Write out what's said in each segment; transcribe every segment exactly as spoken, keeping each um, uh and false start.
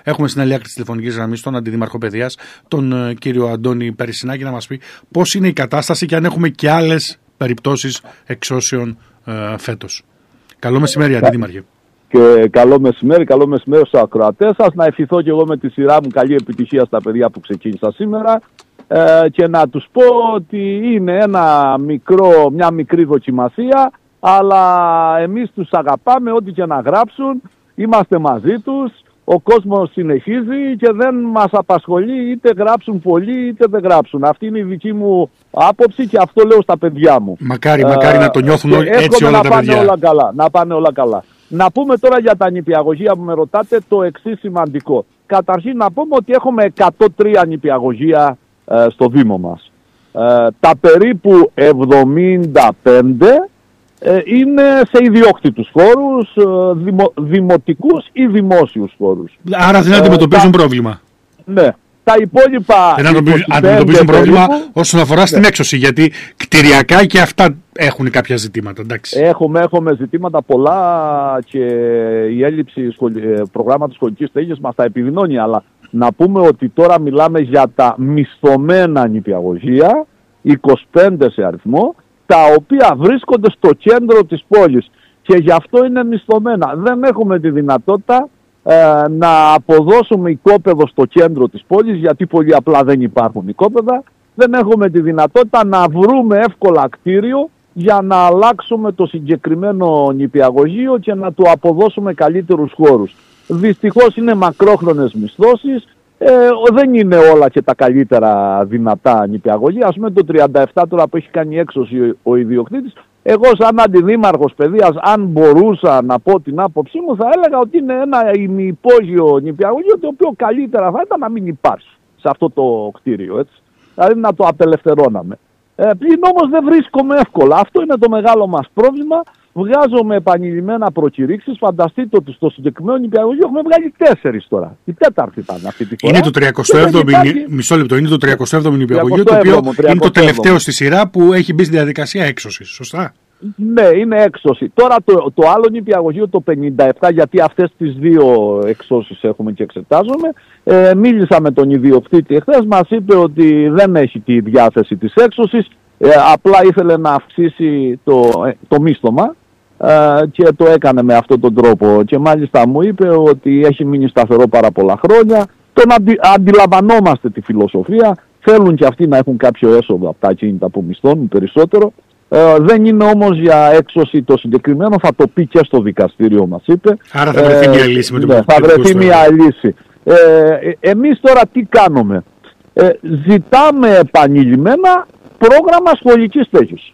Έχουμε στην άλλη άκρη της τηλεφωνικής γραμμής τον Αντιδήμαρχο Παιδείας, τον ε, κύριο Αντώνη Περισσινάκη, να μας πει πώς είναι η κατάσταση και αν έχουμε και άλλες περιπτώσεις εξώσεων ε, φέτος. Καλό μεσημέρι, Αντιδήμαρχε. Και καλό μεσημέρι, καλό μεσημέρι στους ακροατές σας. Να ευχηθώ και εγώ με τη σειρά μου καλή επιτυχία στα παιδιά που ξεκίνησα σήμερα ε, και να τους πω ότι είναι ένα μικρό, μια μικρή δοκιμασία, αλλά εμείς τους αγαπάμε, ό,τι και να γράψουν, είμαστε μαζί τους, ο κόσμος συνεχίζει και δεν μας απασχολεί είτε γράψουν πολλοί είτε δεν γράψουν. Αυτή είναι η δική μου άποψη και αυτό λέω στα παιδιά μου. Μακάρι, μακάρι ε, να το νιώθουν έτσι όλα να τα πάνε παιδιά. Όλα καλά, να πάνε όλα καλά. Να πούμε τώρα για τα νηπιαγωγεία που με ρωτάτε το εξής σημαντικό. Καταρχήν να πούμε ότι έχουμε εκατόν τρία νηπιαγωγεία ε, στο Δήμο μας. Ε, τα περίπου εβδομήντα πέντε ε, είναι σε ιδιόκτητους χώρους, ε, δημο, δημοτικούς ή δημόσιους χώρους. Άρα δεν αντιμετωπίζουν ε, πρόβλημα. Ναι. Τα υπόλοιπα δεν αντιμετωπίζουν πρόβλημα όσον αφορά στην ναι. έξωση, γιατί κτηριακά και αυτά έχουν κάποια ζητήματα. Εντάξει. Έχουμε, έχουμε ζητήματα πολλά και η έλλειψη σχολ... προγράμματος σχολικής στέγης μας τα επιδεινώνει, αλλά να πούμε ότι τώρα μιλάμε για τα μισθωμένα νηπιαγωγεία, είκοσι πέντε σε αριθμό, τα οποία βρίσκονται στο κέντρο της πόλης και γι' αυτό είναι μισθωμένα. Δεν έχουμε τη δυνατότητα Ε, να αποδώσουμε οικόπεδο στο κέντρο της πόλης, γιατί πολύ απλά δεν υπάρχουν οικόπεδα. Δεν έχουμε τη δυνατότητα να βρούμε εύκολα κτίριο για να αλλάξουμε το συγκεκριμένο νηπιαγωγείο και να του αποδώσουμε καλύτερους χώρους. Δυστυχώς είναι μακρόχρονες μισθώσεις, ε, δεν είναι όλα και τα καλύτερα δυνατά νηπιαγωγεία. Ας πούμε το τριάντα επτά τώρα που έχει κάνει έξωση ο, ο ιδιοκτήτης, εγώ σαν αντιδήμαρχος παιδείας, αν μπορούσα να πω την άποψή μου, θα έλεγα ότι είναι ένα ημιυπόγειο νηπιαγωγείο, το οποίο καλύτερα θα ήταν να μην υπάρχει σε αυτό το κτίριο, έτσι. Δηλαδή να το απελευθερώναμε. Ε, πλην όμως δεν βρίσκομαι εύκολα. Αυτό είναι το μεγάλο μας πρόβλημα. Βγάζουμε επανειλημμένα προκηρύξεις. Φανταστείτε ότι στο συγκεκριμένο νηπιαγωγείο έχουμε βγάλει τέσσερις τώρα. Η τέταρτη ήταν αυτή τη φορά. Είναι το τριακοστό έβδομο, υπάρχει... μισό λεπτό, είναι το τριακοστό έβδομο νηπιαγωγείο, το οποίο είναι το τελευταίο στη σειρά που έχει μπει στη διαδικασία έξωσης. Σωστά. Ναι, είναι έξωση. Τώρα το, το άλλο νηπιαγωγείο, το πενήντα επτά, γιατί αυτές τις δύο εξώσεις έχουμε και εξετάζουμε, ε, μίλησα με τον ιδιοκτήτη εχθές, μας είπε ότι δεν έχει τη διάθεση της έξωσης, ε, απλά ήθελε να αυξήσει το, ε, το μίσθωμα ε, και το έκανε με αυτόν τον τρόπο. Και μάλιστα μου είπε ότι έχει μείνει σταθερό πάρα πολλά χρόνια, τον αντι, αντιλαμβανόμαστε τη φιλοσοφία, θέλουν και αυτοί να έχουν κάποιο έσοδο από τα κίνητα που μισθώνουν περισσότερο. Ε, δεν είναι όμως για έξωση το συγκεκριμένο, θα το πει και στο δικαστήριο μας είπε. Άρα θα βρεθεί ε, μια λύση με τον ναι, θα βρεθεί μια λύση. Ε, εμείς τώρα τι κάνουμε. Ε, ζητάμε επανειλημμένα πρόγραμμα σχολικής στέγης,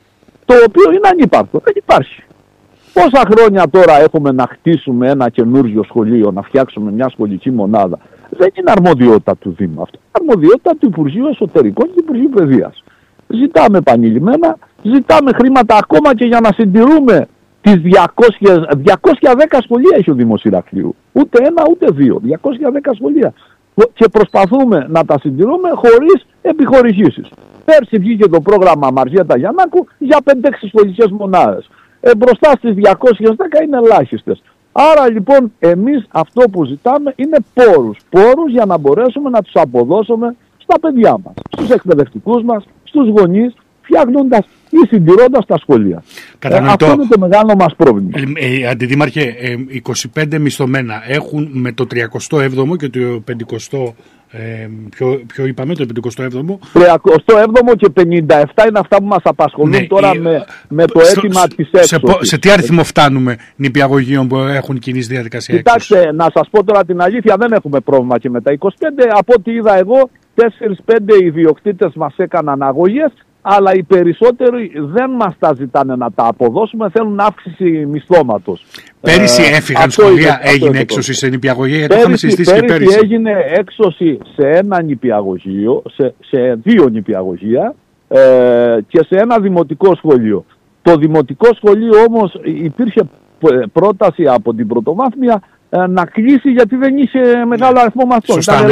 το οποίο είναι ανύπαρκτο, δεν υπάρχει. Πόσα χρόνια τώρα έχουμε να χτίσουμε ένα καινούργιο σχολείο, να φτιάξουμε μια σχολική μονάδα. Δεν είναι αρμοδιότητα του Δήμου αυτό. Είναι αρμοδιότητα του Υπουργείου Εσωτερικών και του Υπουργείου Παιδείας. Ζητάμε επανειλημμένα, ζητάμε χρήματα ακόμα και για να συντηρούμε τις διακόσιες, διακόσια δέκα σχολεία έχει ο Δήμος Ηρακλείου. Ούτε ένα ούτε δύο, διακόσια δέκα σχολεία. Και προσπαθούμε να τα συντηρούμε χωρίς επιχορηγήσεις. Πέρσι βγήκε το πρόγραμμα Μαρζιέτα Γιαννάκου για πέντε έξι σχολικές μονάδες. Ε, μπροστά στις διακόσιες δέκα είναι ελάχιστες. Άρα λοιπόν εμείς αυτό που ζητάμε είναι πόρους. Πόρους για να μπορέσουμε να τους αποδώσουμε στα παιδιά μας, στους εκπαιδευτικούς μας, στους γονείς, φτιάχνοντας ή συντηρώντας τα σχολεία. Ε, αυτό είναι το μεγάλο μας πρόβλημα. Ε, ε, Αντιδήμαρχε, ε, είκοσι πέντε μισθωμένα έχουν με το τριακοστό έβδομο και το πενηκοστό, ε, ποιο, ποιο είπαμε, το πενηκοστό έβδομο. τριακοστό έβδομο και πενήντα επτά είναι αυτά που μας απασχολούν ναι, τώρα ε, με, με το αίτημα σε, της έξωσης. Σε, σε τι αριθμό φτάνουμε νηπιαγωγείων που έχουν κινήσει διαδικασία έξωσης? Κοιτάξτε, να σας πω τώρα την αλήθεια, δεν έχουμε πρόβλημα και με τα είκοσι πέντε. Από ό,τι είδα εγώ, τέσσερα πέντε ιδιοκτήτες μας έκαναν αγωγές, αλλά οι περισσότεροι δεν μας τα ζητάνε να τα αποδώσουμε, θέλουν αύξηση μισθώματος. Πέρυσι ε, έφυγαν σχολεία, έγινε έξωση σε νηπιαγωγεία, γιατί είχαμε συζητήσει και πέρυσι. Πέρυσι έγινε έξωση σε ένα νηπιαγωγείο, σε, σε δύο νηπιαγωγεία ε, και σε ένα δημοτικό σχολείο. Το δημοτικό σχολείο όμως υπήρχε πρόταση από την πρωτοβάθμια να κλείσει γιατί δεν είχε μεγάλο αριθμό μαθητών. Σωστά,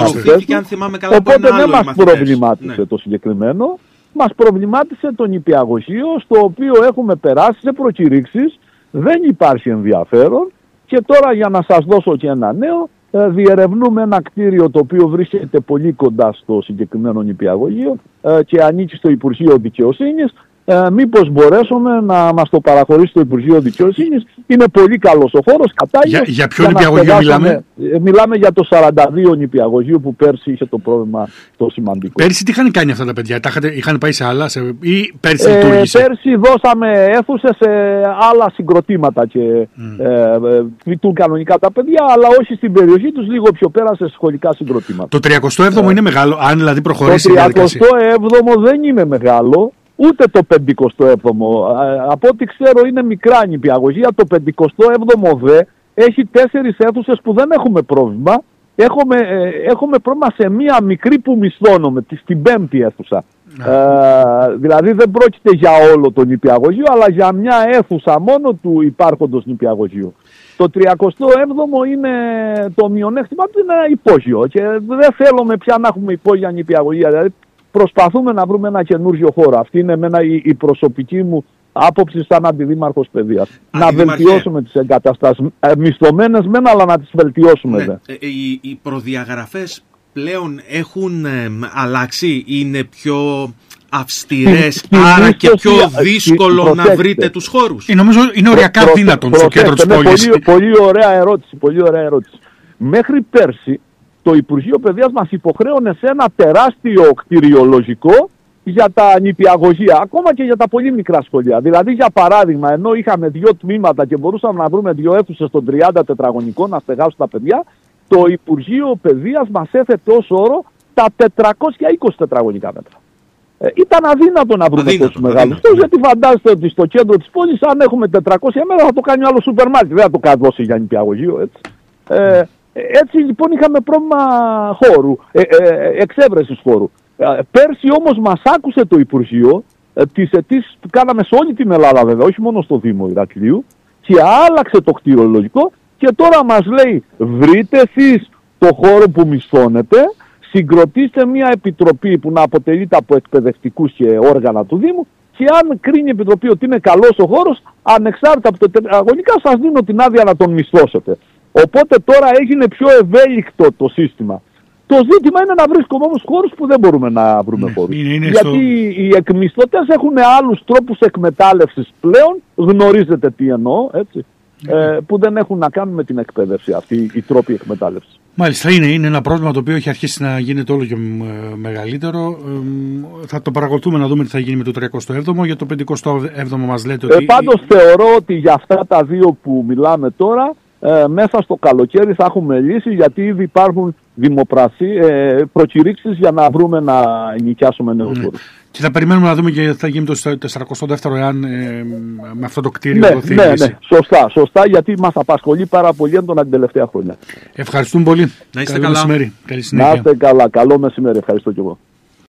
οπότε δεν μας προβλημάτισε ναι. το συγκεκριμένο. Μας προβλημάτισε το νηπιαγωγείο, στο οποίο έχουμε περάσει σε προκηρύξεις, δεν υπάρχει ενδιαφέρον και τώρα για να σας δώσω και ένα νέο, Ε, διερευνούμε ένα κτίριο το οποίο βρίσκεται πολύ κοντά στο συγκεκριμένο νηπιαγωγείο ε, και ανήκει στο Υπουργείο Δικαιοσύνης. Ε, μήπως μπορέσουμε να μας το παραχωρήσει το Υπουργείο Δικαιοσύνης. Είναι πολύ καλός ο χώρος, κατάλληλος. Για, για ποιο νηπιαγωγείο μιλάμε? Ε, μιλάμε για το σαράντα δύο νηπιαγωγείο που πέρσι είχε το πρόβλημα το σημαντικό. Πέρσι τι είχαν κάνει αυτά τα παιδιά? Τα είχατε, είχαν πάει σε άλλα σε, ή πέρσι ε, λειτουργήσε? Πέρσι δώσαμε αίθουσες σε άλλα συγκροτήματα και mm. ε, λειτουργούν κανονικά τα παιδιά, αλλά όχι στην περιοχή τους, λίγο πιο πέρα σε σχολικά συγκροτήματα. Το τριακοστό έβδομο ε, είναι μεγάλο, αν δηλαδή προχωρήσει η διαδικασία? Το τριακοστό έβδομο δεν είναι μεγάλο. Ούτε το πενηκοστό έβδομο. Από ό,τι ξέρω είναι μικρά νηπιαγωγεία. Το πενηκοστό έβδομο δε έχει τέσσερις αίθουσες που δεν έχουμε πρόβλημα. Έχουμε, ε, έχουμε πρόβλημα σε μία μικρή που μισθώνουμε, στην πέμπτη αίθουσα. Ε, δηλαδή δεν πρόκειται για όλο το νηπιαγωγείο, αλλά για μια αίθουσα μόνο του υπάρχοντος νηπιαγωγείου. Το τριακοστό έβδομο είναι το μειονέκτημα του, είναι ένα υπόγειο. Και δεν θέλουμε πια να έχουμε υπόγεια νηπιαγωγεία. Δηλαδή, προσπαθούμε να βρούμε ένα καινούριο χώρο. Αυτή είναι εμένα η, η προσωπική μου άποψη σαν αντιδήμαρχος παιδείας. Να βελτιώσουμε τις εγκαταστάσεις. Ε, μισθωμένες μεν, αλλά να τις βελτιώσουμε. Ναι. Ε, οι, οι προδιαγραφές πλέον έχουν ε, αλλάξει, είναι πιο αυστηρές, άρα και πιο δύσκολο να προσέξτε. βρείτε τους χώρους? Ε, νομίζω είναι οριακά Προ, δύνατον στο κέντρο της πόλης. Πολύ, πολύ ωραία ερώτηση, πολύ ωραία ερώτηση. Μέχρι πέρσι το Υπουργείο Παιδείας μας υποχρέωνε σε ένα τεράστιο κτηριολογικό για τα νηπιαγωγεία, ακόμα και για τα πολύ μικρά σχολεία. Δηλαδή, για παράδειγμα, ενώ είχαμε δύο τμήματα και μπορούσαμε να βρούμε δύο αίθουσες των τριάντα τετραγωνικών να στεγάσουν τα παιδιά, το Υπουργείο Παιδείας μας έθετε ως όρο τα τετρακόσια είκοσι τετραγωνικά μέτρα. Ε, ήταν αδύνατο να βρούμε τόσους μεγάλους. Γιατί φαντάζεστε ότι στο κέντρο της πόλης, αν έχουμε τετρακόσια μέτρα, θα το κάνει άλλο σούπερ μάρκετ. Δεν θα το κάνει δώσει για νηπιαγωγείο, έτσι. Ε, Έτσι λοιπόν είχαμε πρόβλημα χώρου, ε, ε, εξέβρεσης χώρου. Ε, πέρσι όμως μας άκουσε το Υπουργείο, ε, τις αιτήσεις που κάναμε σε όλη την Ελλάδα βέβαια, όχι μόνο στο Δήμο Ηρακλείου, και άλλαξε το κτηριολογικό και τώρα μας λέει βρείτε εσείς το χώρο που μισθώνετε, συγκροτήστε μια επιτροπή που να αποτελείται από εκπαιδευτικούς και όργανα του Δήμου και αν κρίνει η επιτροπή ότι είναι καλός ο χώρος, ανεξάρτητα από το τετραγωνικά σας δίνω την άδεια να τον μισθώσετε. Οπότε τώρα έγινε πιο ευέλικτο το σύστημα. Το ζήτημα είναι να βρίσκουμε όμως χώρους που δεν μπορούμε να βρούμε χώρους. Είναι, είναι Γιατί στο... οι εκμισθωτές έχουν άλλους τρόπους εκμετάλλευσης πλέον, γνωρίζετε τι εννοώ, έτσι, mm. ε, που δεν έχουν να κάνουν με την εκπαίδευση αυτή, οι τρόποι εκμετάλλευσης. Μάλιστα, είναι, είναι ένα πρόβλημα το οποίο έχει αρχίσει να γίνεται όλο και μεγαλύτερο. Ε, θα το παρακολουθούμε να δούμε τι θα γίνει με το τριακοστό έβδομο. Για το πενηκοστό έβδομο μας λέτε ότι... Ε, πάντως θεωρώ ότι για αυτά τα δύο που μιλάμε τώρα, Ε, μέσα στο καλοκαίρι θα έχουμε λύση, γιατί ήδη υπάρχουν ε, προκηρύξεις για να βρούμε να νοικιάσουμε νέους χώρους. Mm. Και θα περιμένουμε να δούμε και θα γίνει το τετρακοστό δεύτερο εάν ε, με αυτό το κτίριο ναι, δοθεί ναι, λύση. Ναι, σωστά, σωστά, γιατί μας απασχολεί πάρα πολύ έντονα την τελευταία χρόνια. Ευχαριστούμε πολύ. Να είστε Καλό καλά. Μεσημέρι. Καλή συνέχεια. Να είστε καλά. Καλό μεσημέρι. Ευχαριστώ και εγώ.